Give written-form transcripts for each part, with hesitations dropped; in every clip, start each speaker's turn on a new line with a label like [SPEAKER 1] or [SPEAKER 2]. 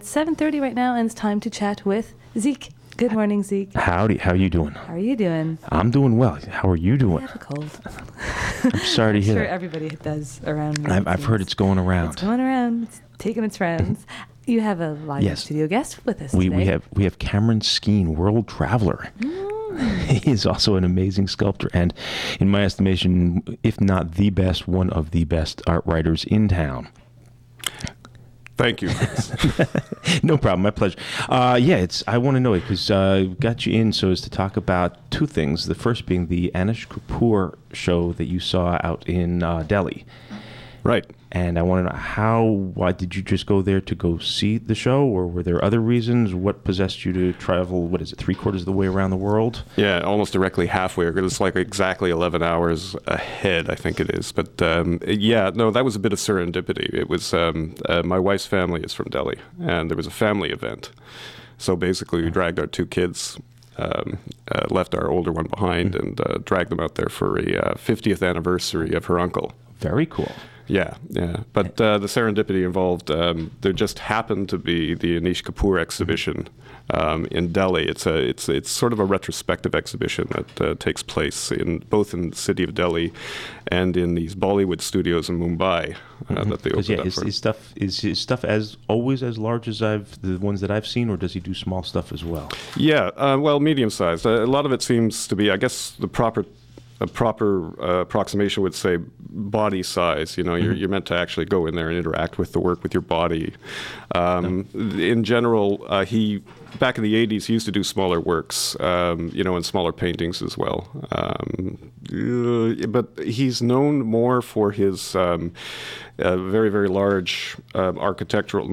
[SPEAKER 1] It's 7:30 right now, and it's time to chat with Zeke. Good morning, Zeke.
[SPEAKER 2] Howdy. How you doing?
[SPEAKER 1] How are you doing?
[SPEAKER 2] I'm doing well. How are you
[SPEAKER 1] I
[SPEAKER 2] doing?
[SPEAKER 1] have a cold.
[SPEAKER 2] I'm sorry to hear
[SPEAKER 1] sure
[SPEAKER 2] that.
[SPEAKER 1] everybody does around me.
[SPEAKER 2] I've heard it's going around.
[SPEAKER 1] It's going around. It's taking its rounds. You have a live studio guest with us
[SPEAKER 2] we
[SPEAKER 1] today.
[SPEAKER 2] we have Cameron Skeen, world traveler. He is also an amazing sculptor and, in my estimation, if not the best, one of the best art writers in town.
[SPEAKER 3] Thank you.
[SPEAKER 2] No problem. My pleasure. I want to know it because got you in so as to talk about two things. The first being the Anish Kapoor show that you saw out in Delhi.
[SPEAKER 3] Right.
[SPEAKER 2] And I want to know why did you just go there to go see the show, or were there other reasons? What possessed you to travel, 3/4 of the way around the world?
[SPEAKER 3] Yeah, almost directly halfway. It's like exactly 11 hours ahead, I think it is. But that was a bit of serendipity. It was, my wife's family is from Delhi, and there was a family event. So basically we dragged our two kids, left our older one behind, and dragged them out there for a 50th anniversary of her uncle.
[SPEAKER 2] Very cool.
[SPEAKER 3] Yeah. But the serendipity involved, there just happened to be the Anish Kapoor exhibition in Delhi. It's sort of a retrospective exhibition that takes place both in the city of Delhi and in these Bollywood studios in Mumbai that they opened up for.
[SPEAKER 2] Is his stuff as always as large as the ones that I've seen, or does he do small stuff as well?
[SPEAKER 3] Yeah, medium-sized. A lot of it seems to be, I guess, a proper approximation would say body size. You know, you're meant to actually go in there and interact with the work with your body. In general, he back in the 80s he used to do smaller works, and smaller paintings as well. But he's known more for his very, very large art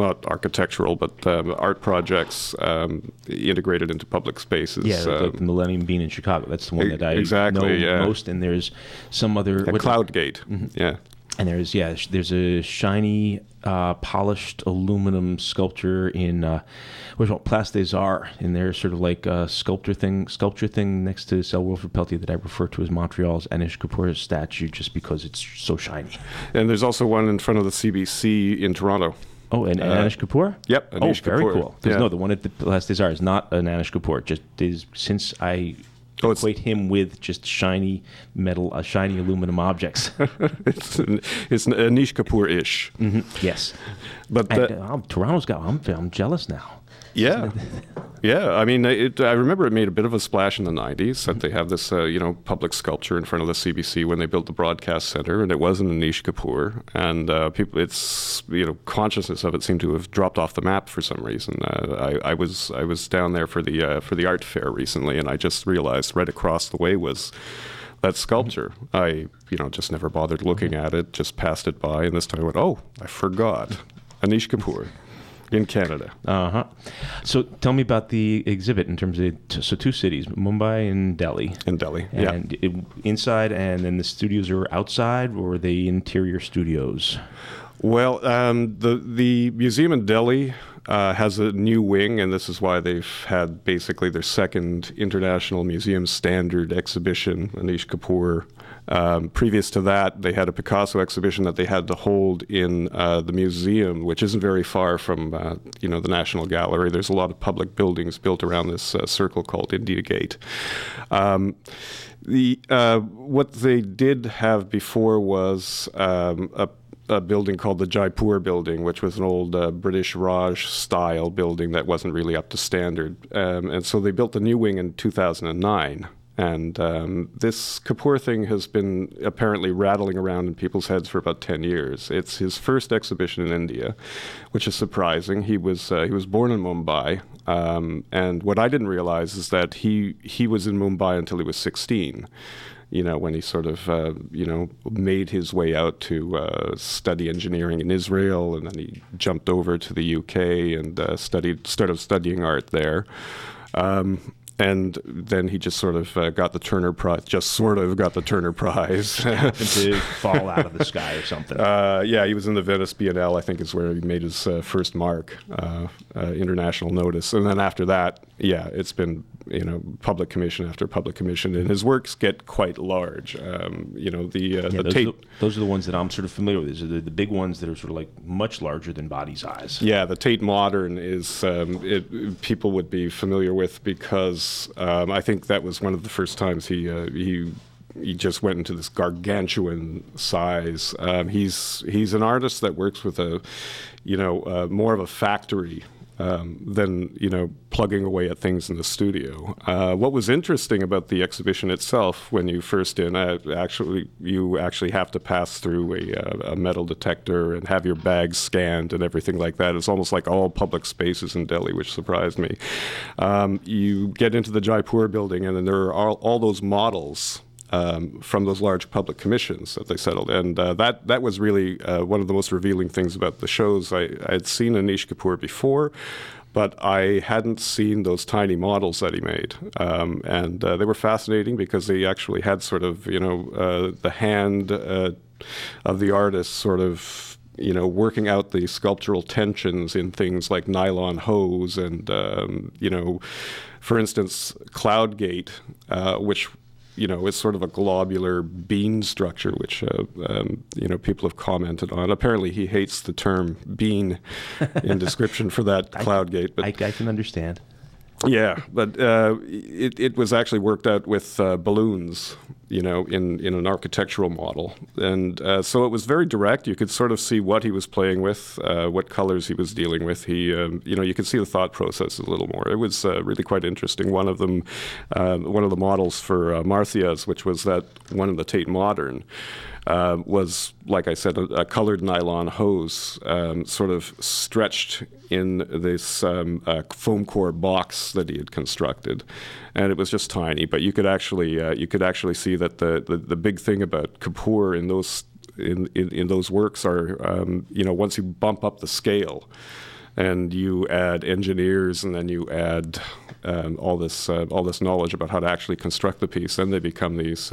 [SPEAKER 3] projects integrated into public spaces.
[SPEAKER 2] Yeah, like the Millennium Bean in Chicago. That's the one that I know most. And there's some other...
[SPEAKER 3] Cloudgate, yeah.
[SPEAKER 2] And there's a shiny, polished aluminum sculpture in Place des Arts, and there's sort of like a sculpture thing next to Sir Wilfrid Peltier that I refer to as Montreal's Anish Kapoor statue, just because it's so shiny.
[SPEAKER 3] And there's also one in front of the CBC in Toronto.
[SPEAKER 2] Oh, and Anish Kapoor?
[SPEAKER 3] Yep, Anish
[SPEAKER 2] Kapoor. Very cool.
[SPEAKER 3] Yeah.
[SPEAKER 2] No, the one at the Place des Arts is not an Anish Kapoor. Just is, since I equate him with just shiny metal, shiny aluminum objects.
[SPEAKER 3] it's Anish Kapoor-ish.
[SPEAKER 2] Mm-hmm. Yes,
[SPEAKER 3] but
[SPEAKER 2] Toronto's got. I'm jealous now.
[SPEAKER 3] Yeah, yeah. I mean, I remember it made a bit of a splash in the 90s that they have this, public sculpture in front of the CBC when they built the broadcast center, and it wasn't Anish Kapoor, and consciousness of it seemed to have dropped off the map for some reason. I was down there for the art fair recently, and I just realized right across the way was that sculpture. I just never bothered looking at it, just passed it by, and this time I went, oh, I forgot, Anish Kapoor. In Canada.
[SPEAKER 2] So tell me about the exhibit in terms of, two cities, Mumbai and Delhi.
[SPEAKER 3] In Delhi, yeah.
[SPEAKER 2] And inside, and then the studios are outside, or are they interior studios?
[SPEAKER 3] Well, the museum in Delhi has a new wing, and this is why they've had basically their second international museum standard exhibition, Anish Kapoor. Previous to that, they had a Picasso exhibition that they had to hold in the museum, which isn't very far from, the National Gallery. There's a lot of public buildings built around this circle called India Gate. What they did have before was a building called the Jaipur building, which was an old British Raj-style building that wasn't really up to standard. And so they built the new wing in 2009. And this Kapoor thing has been apparently rattling around in people's heads for about 10 years. It's his first exhibition in India, which is surprising. He was born in Mumbai, and what I didn't realize is that he was in Mumbai until he was 16. When he sort of, made his way out to study engineering in Israel, and then he jumped over to the UK and started studying art there. And then he just sort of got the Turner Prize,
[SPEAKER 2] Happened to fall out of the sky or something.
[SPEAKER 3] Yeah, he was in the Venice Biennale, I think is where he made his first mark, international notice. And then after that, yeah, it's been, public commission after public commission. And his works get quite large. The Tate...
[SPEAKER 2] Those are the ones that I'm sort of familiar with. These are the big ones that are sort of like much larger than body size.
[SPEAKER 3] Yeah, the Tate Modern is, people would be familiar with because I think that was one of the first times he just went into this gargantuan size. He's an artist that works with more of a factory than plugging away at things in the studio. What was interesting about the exhibition itself, when you first you actually have to pass through a metal detector and have your bags scanned and everything like that. It's almost like all public spaces in Delhi, which surprised me. You get into the Jaipur building, and then there are all those models from those large public commissions that they settled. And that was really one of the most revealing things about the shows. I had seen Anish Kapoor before, but I hadn't seen those tiny models that he made. And they were fascinating because they actually had sort of, the hand of the artist sort of, working out the sculptural tensions in things like nylon hose and, for instance, Cloudgate, which it's sort of a globular bean structure, which, people have commented on. Apparently, he hates the term bean in description for that Cloudgate. But
[SPEAKER 2] I can understand.
[SPEAKER 3] Yeah, but it was actually worked out with balloons, in an architectural model. And so it was very direct. You could sort of see what he was playing with, what colors he was dealing with. He, you could see the thought process a little more. It was really quite interesting. One of them, one of the models for Marthias, which was that one of the Tate Modern, was, like I said, a colored nylon hose sort of stretched in this foam core box that he had constructed. And it was just tiny, but you could actually see that the big thing about Kapoor in those works are, once you bump up the scale, and you add engineers, and then you add all this knowledge about how to actually construct the piece, then they become these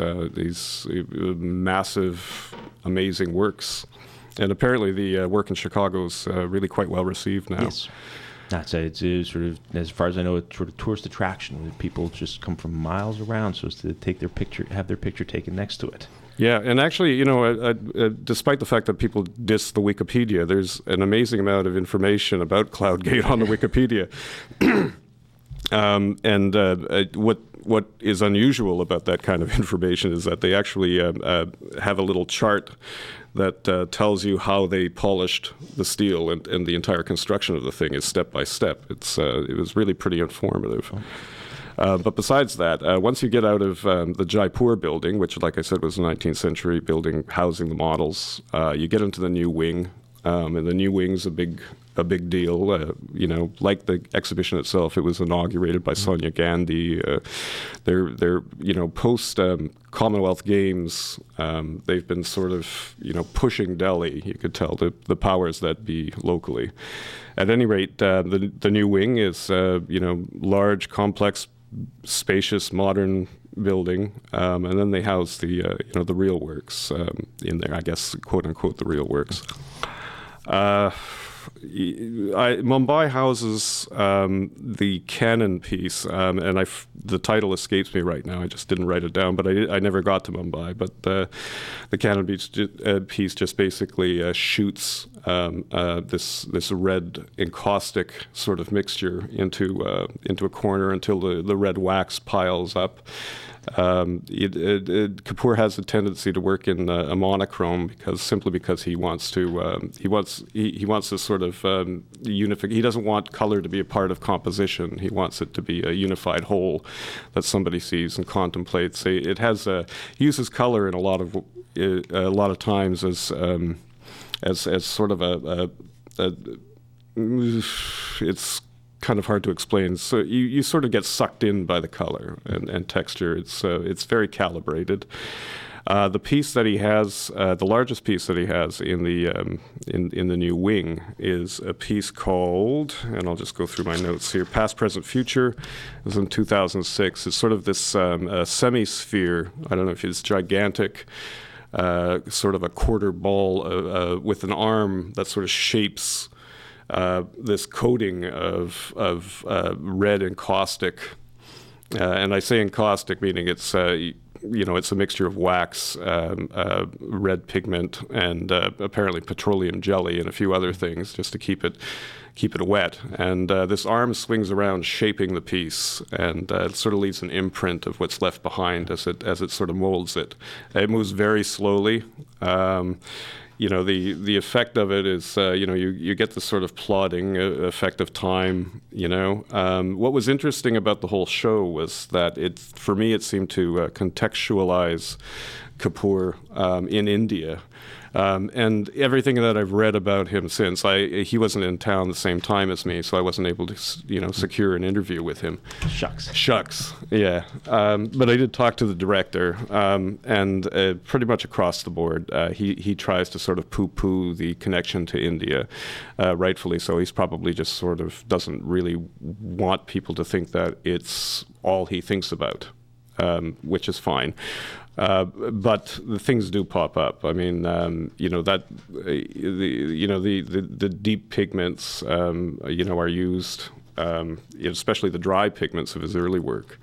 [SPEAKER 3] massive, amazing works. And apparently, the work in Chicago is really quite well received now.
[SPEAKER 2] Yes. It's sort of, as far as I know, it's sort of tourist attraction. People just come from miles around so as to have their picture taken next to it.
[SPEAKER 3] Yeah, and actually, despite the fact that people diss the Wikipedia, there's an amazing amount of information about Cloudgate on the Wikipedia. What is unusual about that kind of information is that they actually have a little chart that tells you how they polished the steel, and the entire construction of the thing is step by step. It was really pretty informative. But besides that, once you get out of the Jaipur building, which, like I said, was a 19th century building housing the models, you get into the new wing, and the new wing's a big deal. Like the exhibition itself, it was inaugurated by Sonia Gandhi. They're post Commonwealth Games, they've been sort of pushing Delhi. You could tell the powers that be locally. At any rate, the new wing is large, complex, spacious, modern building, and then they house the real works in there. I guess, quote unquote, the real works. Mumbai houses the Cannon piece, and the title escapes me right now. I just didn't write it down, but I never got to Mumbai. But the Cannon piece just basically shoots this red encaustic sort of mixture into a corner until the red wax piles up. Kapoor has a tendency to work in a monochrome because he wants to sort of unify. He doesn't want color to be a part of composition. He wants it to be a unified whole that somebody sees and contemplates. He uses color in a lot of times as sort of it's kind of hard to explain. So you sort of get sucked in by the color and texture. It's very calibrated. The piece that he has, the largest piece that he has in the new wing, is a piece called, and I'll just go through my notes here, Past, Present, Future. It was in 2006. It's sort of this semi-sphere. I don't know if it's gigantic, sort of a quarter ball with an arm that sort of shapes this coating of red encaustic. And I say encaustic meaning it's it's a mixture of wax, red pigment, and apparently petroleum jelly and a few other things just to keep it wet. And this arm swings around, shaping the piece, and it sort of leaves an imprint of what's left behind as it sort of molds it. It moves very slowly. The effect of it is, you get this sort of plodding effect of time, What was interesting about the whole show was that for me, it seemed to contextualize Kapoor in India. And everything that I've read about him since, he wasn't in town the same time as me, so I wasn't able to, secure an interview with him. Shucks, yeah. But I did talk to the director, and pretty much across the board, he tries to sort of poo-poo the connection to India, rightfully so. He's probably just sort of doesn't really want people to think that it's all he thinks about, which is fine. But the things do pop up. I mean, the deep pigments, are used, especially the dry pigments of his early work.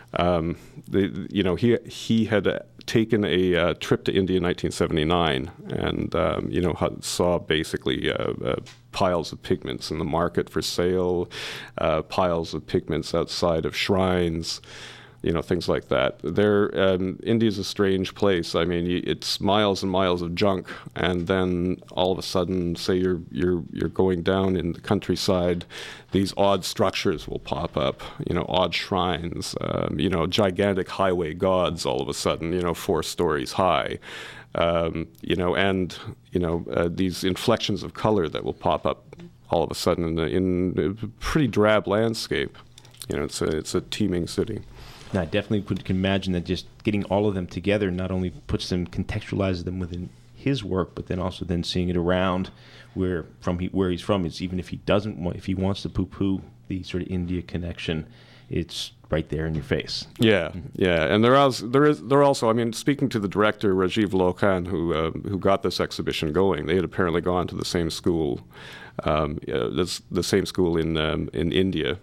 [SPEAKER 3] He had taken a trip to India in 1979, and saw basically piles of pigments in the market for sale, piles of pigments outside of shrines. Things like that. India's a strange place. I mean, it's miles and miles of junk, and then all of a sudden, say you're going down in the countryside, these odd structures will pop up. Odd shrines. Gigantic highway gods. All of a sudden, 4 stories high. These inflections of color that will pop up all of a sudden in a pretty drab landscape. It's a teeming city.
[SPEAKER 2] Now, I definitely can imagine that just getting all of them together not only contextualizes them within his work, but then also seeing it around where he's from. It's even if he wants to poo-poo the sort of India connection, it's right there in your face.
[SPEAKER 3] Yeah, and there are also. I mean, speaking to the director Rajiv Lokan, who got this exhibition going, they had apparently gone to the same school, the same school in India.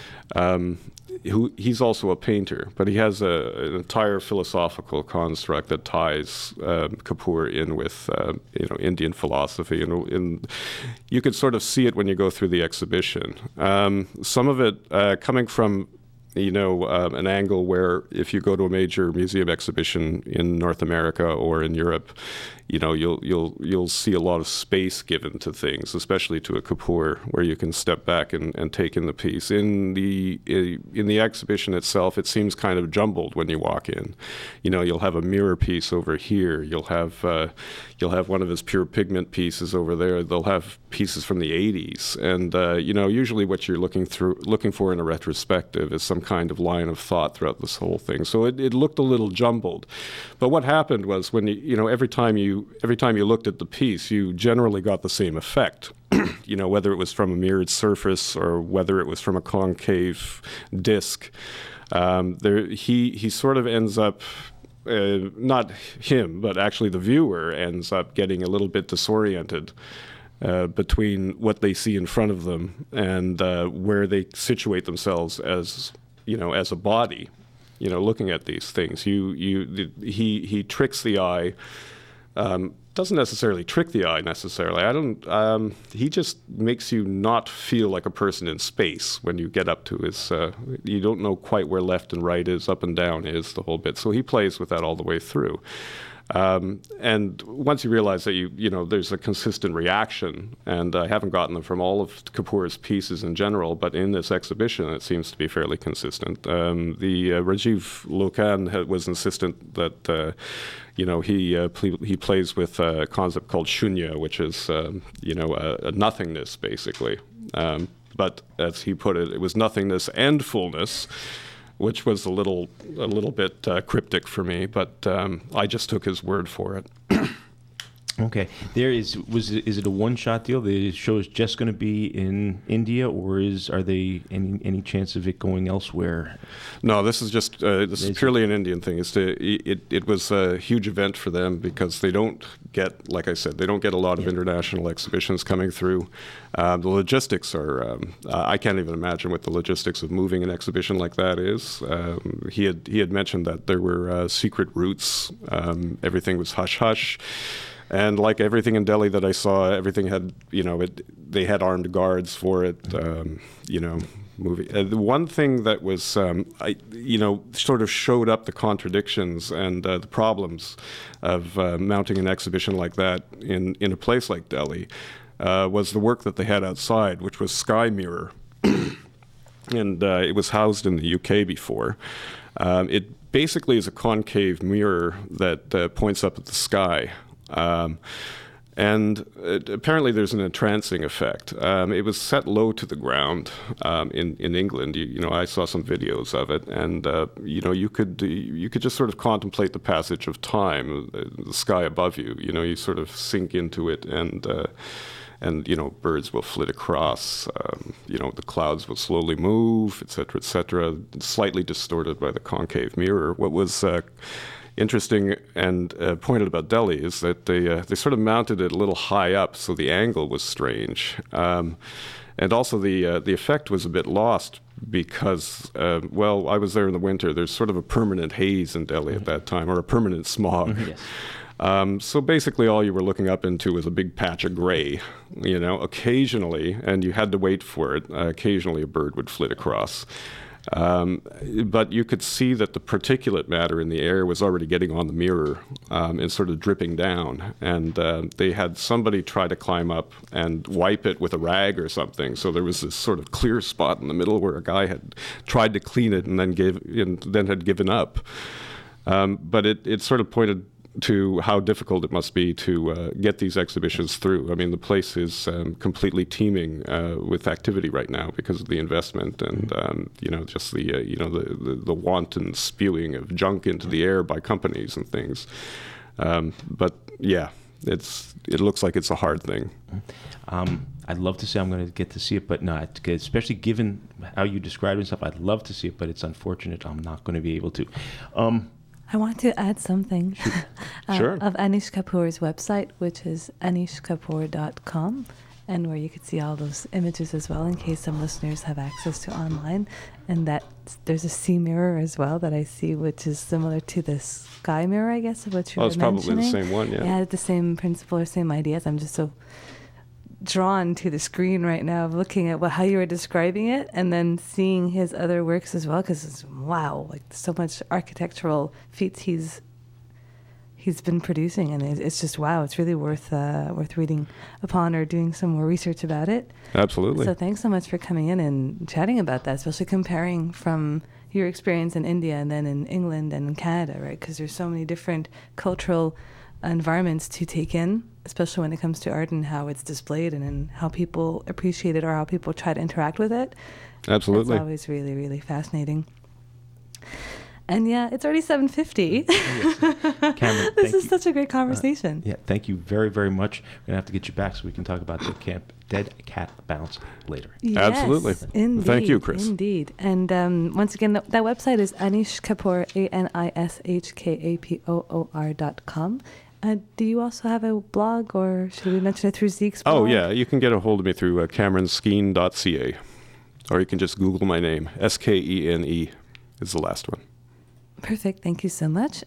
[SPEAKER 3] He's also a painter, but he has an entire philosophical construct that ties Kapoor in with Indian philosophy, and you could sort of see it when you go through the exhibition. Some of it coming from an angle where if you go to a major museum exhibition in North America or in Europe, you'll see a lot of space given to things, especially to a Kapoor, where you can step back and take in the piece. In the exhibition itself, it seems kind of jumbled when you walk in. You'll have a mirror piece over here. You'll have one of his pure pigment pieces over there. They'll have pieces from the 80s, and usually what you're looking for in a retrospective is some kind of line of thought throughout this whole thing. So it looked a little jumbled, but what happened was when every time you looked at the piece, you generally got the same effect. Whether it was from a mirrored surface or whether it was from a concave disc, he sort of ends up. Not him, but actually the viewer ends up getting a little bit disoriented between what they see in front of them and where they situate themselves as a body, looking at these things. He tricks the eye. Doesn't necessarily trick the eye necessarily. He just makes you not feel like a person in space when you get up to his. You don't know quite where left and right is, up and down is, the whole bit. So he plays with that all the way through. And once you realize that there's a consistent reaction, and I haven't gotten them from all of Kapoor's pieces in general, but in this exhibition it seems to be fairly consistent. The Rajiv Lokan was insistent that he plays with a concept called shunya, which is a nothingness basically. But as he put it, it was nothingness and fullness. which was a little bit cryptic for me, but I just took his word for it.
[SPEAKER 2] Okay. Is it a one-shot deal? The show is just going to be in India, or are they any chance of it going elsewhere?
[SPEAKER 3] No, this is just this is purely an Indian thing. It was a huge event for them because they don't get, like I said, they don't get a lot of international exhibitions coming through. The logistics are I can't even imagine what the logistics of moving an exhibition like that is. He had mentioned that there were secret routes. Everything was hush hush. And like everything in Delhi that I saw, everything had, they had armed guards for it, movie. The one thing that was, sort of showed up the contradictions and the problems of mounting an exhibition like that in a place like Delhi was the work that they had outside, which was Sky Mirror. And it was housed in the UK before. It basically is a concave mirror that points up at the sky. Apparently there's an entrancing effect. It was set low to the ground in England. I saw some videos of it, and you could just sort of contemplate the passage of time, the sky above you. You sort of sink into it, and birds will flit across. The clouds will slowly move, etc., etc. Slightly distorted by the concave mirror. What was interesting and pointed about Delhi is that they sort of mounted it a little high up, so the angle was strange, and also the effect was a bit lost because I was there in the winter. There's sort of a permanent haze in Delhi at that time, or a permanent smog. Yes. So basically, all you were looking up into was a big patch of gray. Occasionally, and you had to wait for it. Occasionally, a bird would flit across. But you could see that the particulate matter in the air was already getting on the mirror and sort of dripping down. And they had somebody try to climb up and wipe it with a rag or something. So there was this sort of clear spot in the middle where a guy had tried to clean it and then had given up. But it sort of pointed to how difficult it must be to get these exhibitions through. I mean, the place is completely teeming with activity right now because of the investment and just the wanton spewing of junk into the air by companies and things. But yeah, it looks like it's a hard thing.
[SPEAKER 2] I'd love to say I'm going to get to see it, but not, especially given how you described it and stuff. I'd love to see it, but it's unfortunate I'm not going to be able to.
[SPEAKER 1] I want to add something
[SPEAKER 3] Sure.
[SPEAKER 1] Of Anish Kapoor's website, which is anishkapoor.com, and where you could see all those images as well in case some listeners have access to online. And that there's a sea mirror as well that I see, which is similar to the sky mirror, I guess, of what you were mentioning.
[SPEAKER 3] It's probably the same one, yeah.
[SPEAKER 1] Yeah, the same principle or same ideas. I'm just so drawn to the screen right now of looking at how you were describing it and then seeing his other works as well, because it's so much architectural feats he's been producing, and it's just it's really worth reading upon or doing some more research about it.
[SPEAKER 3] Absolutely.
[SPEAKER 1] So thanks so much for coming in and chatting about that, especially comparing from your experience in India and then in England and in Canada, right? Because there's so many different cultural environments to take in, especially when it comes to art and how it's displayed and how people appreciate it or how people try to interact with it.
[SPEAKER 3] Absolutely.
[SPEAKER 1] It's always really, really fascinating. And yeah, it's already 7:50.
[SPEAKER 2] Yes. Cameron,
[SPEAKER 1] this is such a great conversation.
[SPEAKER 2] Thank you very, very much. We're going to have to get you back so we can talk about the Dead Cat Bounce later.
[SPEAKER 1] Yes,
[SPEAKER 3] absolutely.
[SPEAKER 1] Indeed,
[SPEAKER 3] thank you, Chris.
[SPEAKER 1] Indeed. And once again, that website is Anish Kapoor, ANISHKAPOOR.com. Do you also have a blog, or should we mention it through Zeke's blog?
[SPEAKER 3] Oh, yeah. You can get a hold of me through CameronSkeen.ca, or you can just Google my name. Skene is the last one.
[SPEAKER 1] Perfect. Thank you so much.